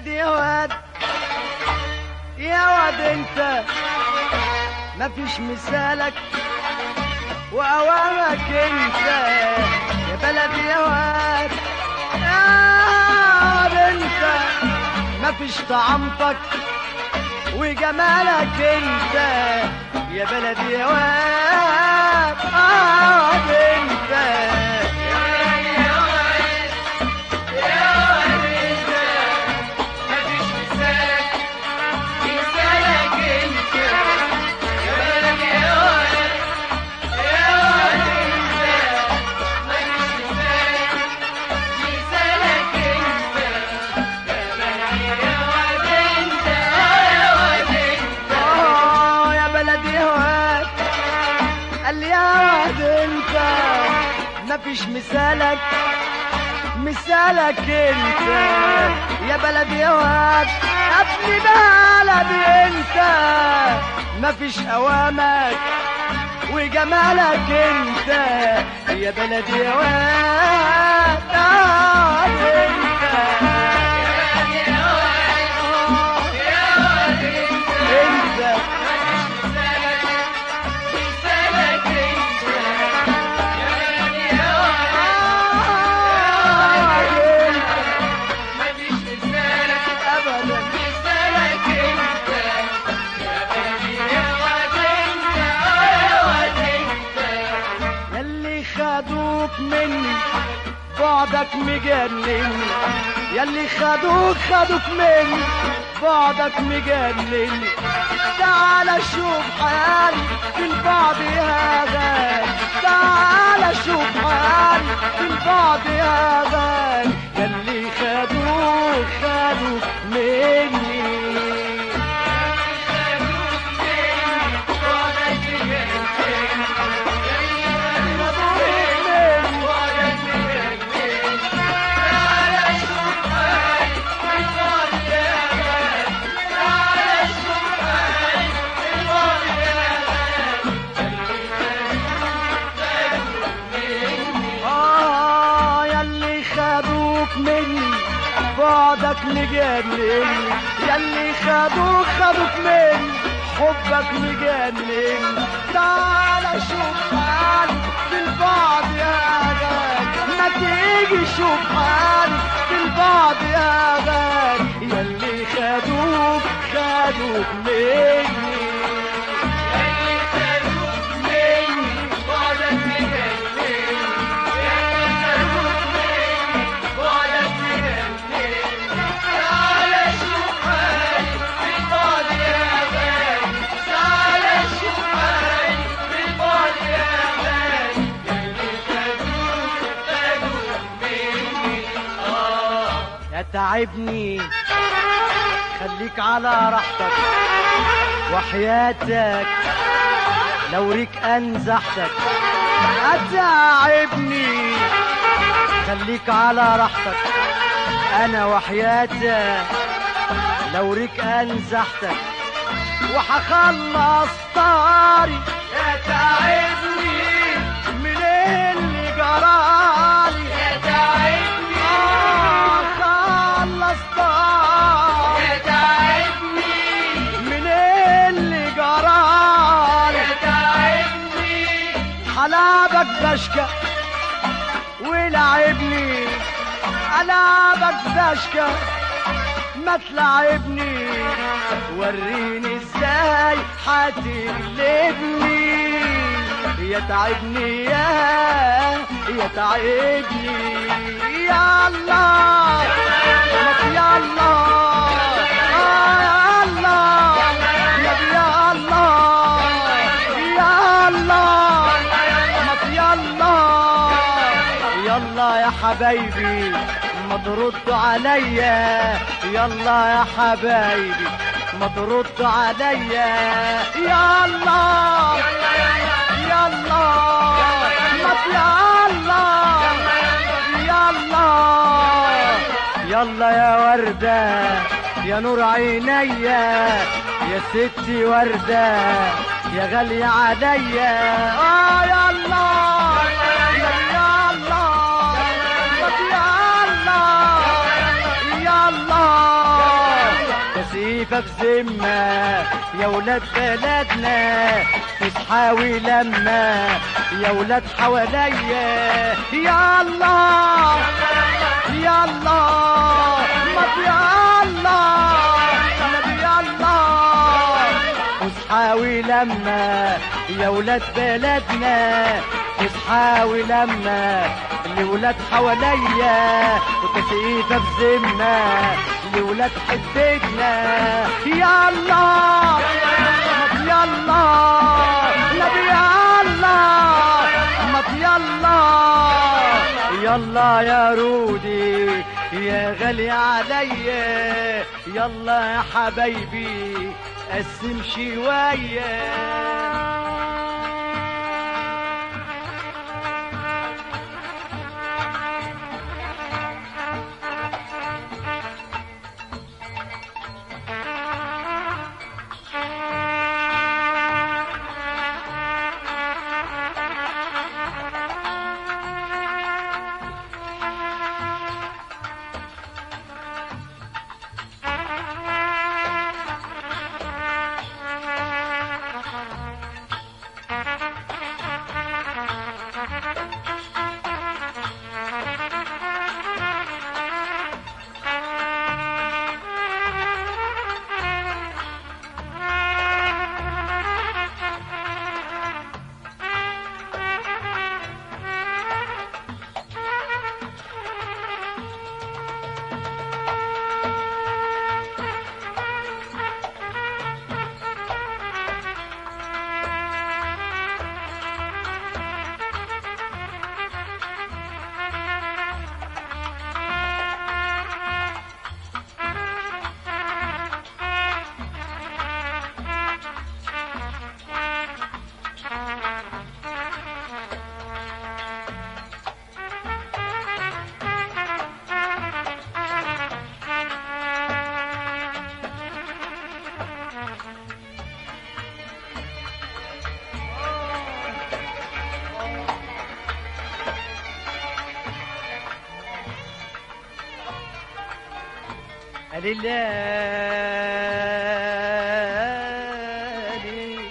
بلدي يا واد يا واد انت مفيش مثالك واوامك انت يا بلدي يا واد يا واد انت مفيش طعمتك وجمالك انت يا بلدي يا واد انت مفيش مثالك انت يا بلدي يا واد ابني بلدي انت مفيش اوامك وجمالك انت يا بلدي يا واد انت مني بعدك مجنني ياللي خدوك مني بعدك مجنني تعال شوف حالي في البعد هذا تعال شوف حالي في البعد هذا ياللي خدوك مني بعدك مجنني ياللي خدوك مني حبك مجنني تعال شوف حالي في البعد يا غالي ما تيجي شوف حالي في البعد يا غالي ياللي خدوك مني تعبني خليك على راحتك وحياتك لو ريك انزحتك هتعبني خليك على راحتك انا وحياتك لو ريك انزحتك وحخلص طاري يا تعبني من اللي جرالي يا تعبني من اللي جرالي حلابك بشكى ولعبني حلابك بشكى ما تلعبني وريني ازاي هتغلبني يا تعبني يا تعبني يا الله يا الله يا الله يا الله يا الله يلا يا حبايبي ما تردوا عليا يلا يا حبايبي ما تردوا عليا يا الله يا الله يا الله يا الله يلا يا وردة يا نور عينيا يا ستي وردة يا غالية عليا يا الله يا الله يا الله يا الله وتسقيفة في ذمة يا ولاد بلدنا تصحاوي لما يا ولاد حواليا يلا يلا ما يلا يلا تصحاوي لما يا ولاد بلدنا تصحاوي لما لولاد حواليا وتسقيفة في ذمة لولاد حدتنا يلا يلا نبي يلا مط يلا يلا يا رودي يا غالي عليا يلا يا حبايبي قسم شوية لله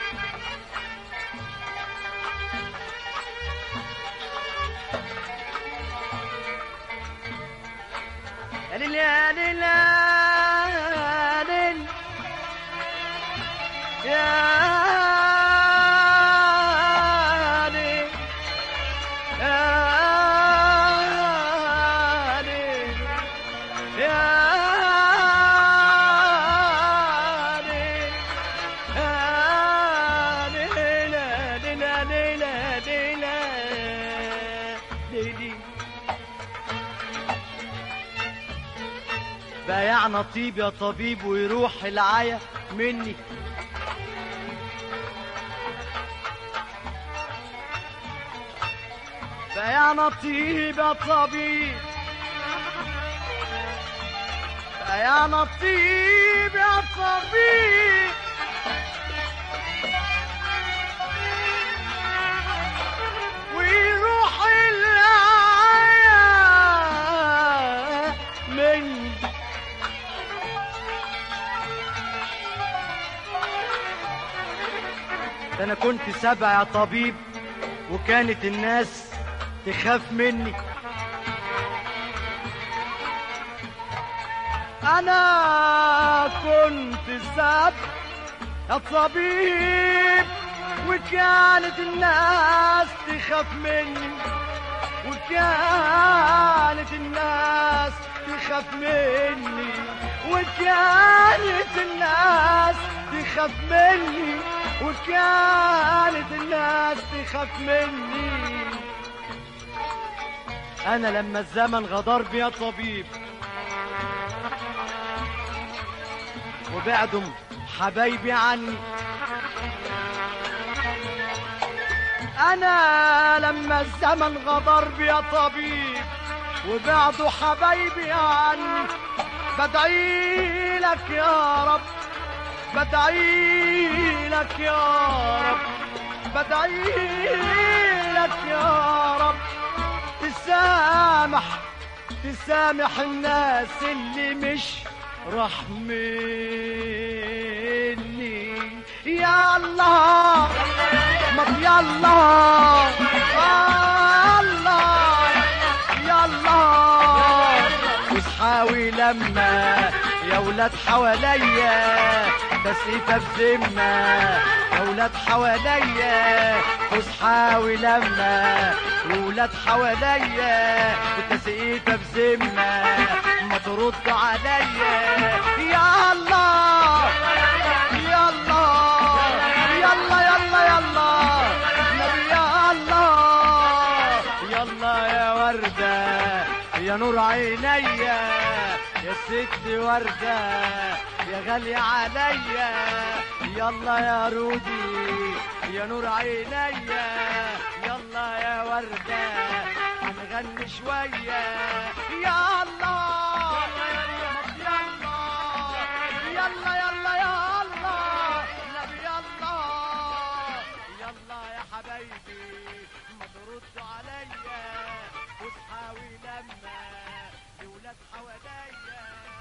بايعنا طيب يا طبيب ويروح العيا مني بايعنا طيب يا طبيب بايعنا طيب يا طبيب ويروح العيا مني انا كنت 7 يا طبيب وكانت الناس تخاف مني انا كنت 7 يا طبيب وكانت الناس تخاف مني وكانت الناس تخاف مني وكانت الناس تخاف مني وكانت الناس تخاف مني انا لما الزمن غدر بي يا طبيب وبعدهم حبايبي عني انا لما الزمن غدر بي يا طبيب وبعدوا حبايبي عني بدعي لك يا رب بدعي لك يا رب بدعي لك يا رب تسامح الناس اللي مش راح مني يا الله ما يا الله الله يا الله واصحاوي لما يا ولاد حواليا تسقيفة بذمة يا ولاد حواليا واصحاوي لما ولاد حواليا وتسقيفة بذمة ما ترد عليا يا الله يا الله يلا يلا يلا نبي يا الله يلا يا وردة يا نور عينيا يا ست وردة يا غالية عليا يلا يا رودي يا نور عينيا يلا يا وردة هنغني شوية يا الله يلا يلا يلا يا الله نبي يلا يلا يا حبايبي ما تردوا عليا واصحاوي لما ولاد حواليا